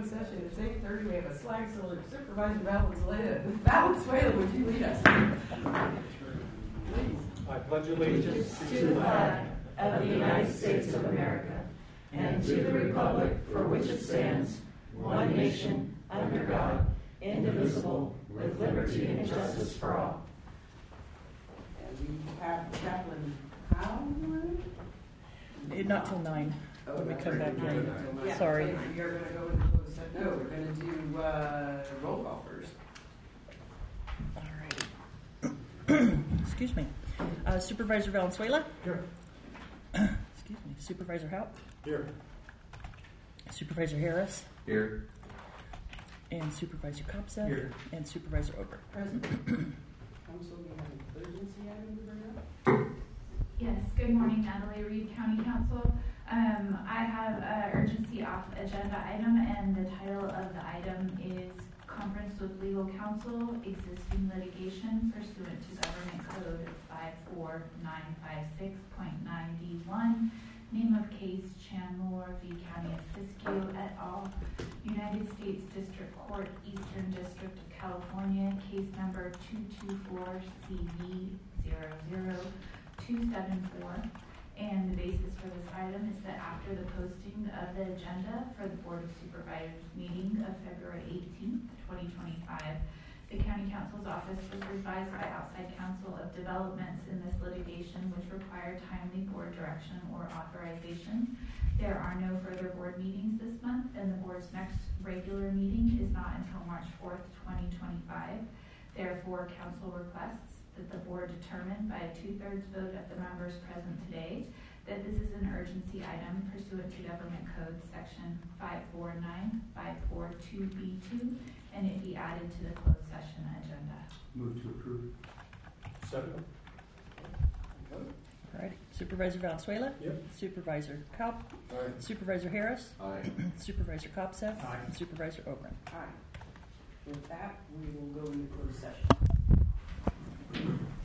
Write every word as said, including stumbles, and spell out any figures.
closed session. It's eight thirty. We have a slag salute. Supervisor Valenzuela. Valenzuela, would you lead us? Please. I pledge allegiance to the flag of the United States of America and to the republic for which it stands, one nation, under God, indivisible, with liberty and justice for all. And we have Chaplain Howard. Not till nine. Oh, when we that's come right. back in. Yeah, Sorry. so you're going to go into closed session. No, we're going to do uh, roll call first. All right. Excuse me. Uh, Supervisor Valenzuela? Here. Excuse me. Supervisor Haupt? Here. Supervisor Harris? Here. And Supervisor Kopsev? Here. And Supervisor Ober. Present. Council, we have an urgency item to bring up? Yes, good morning, Natalie Reed, County Council. Um, I have an urgency off agenda item, and the title of the item is Conference with Legal Counsel, Existing Litigation Pursuant to Government Code five four nine five six point nine D one. Name of case, Chandler v. County of Siskiyou et al. United States District Court, Eastern District of California, case number two two four C V zero zero two seven four. And the basis for this item is that after the posting of the agenda for the Board of Supervisors meeting of February eighteenth, twenty twenty-five, the County Counsel's Office was advised by outside counsel of developments in this litigation which require timely board direction or authorization. There are no further board meetings this month, and the board's next regular meeting is not until March fourth, twenty twenty-five. Therefore, council requests that the board determine by a two-thirds vote of the members present today that this is an urgency item pursuant to Government Code Section five four nine five four two B two, and it be added to the closed session agenda. Move to approve. Second. All right. Supervisor Valenzuela? Yep. Supervisor Kaup? Aye. Supervisor Harris? Aye. Supervisor Kopsev? Aye. And Supervisor Ober. Aye. With that, we will go into closed session.